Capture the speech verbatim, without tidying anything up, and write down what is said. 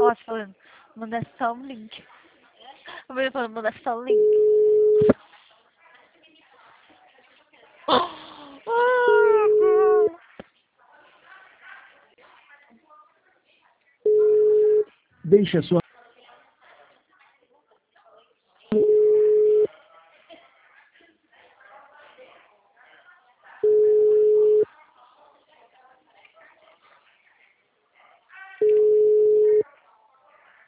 voz falando, manda só um link. O menino falando, manda só um link. Deixe a sua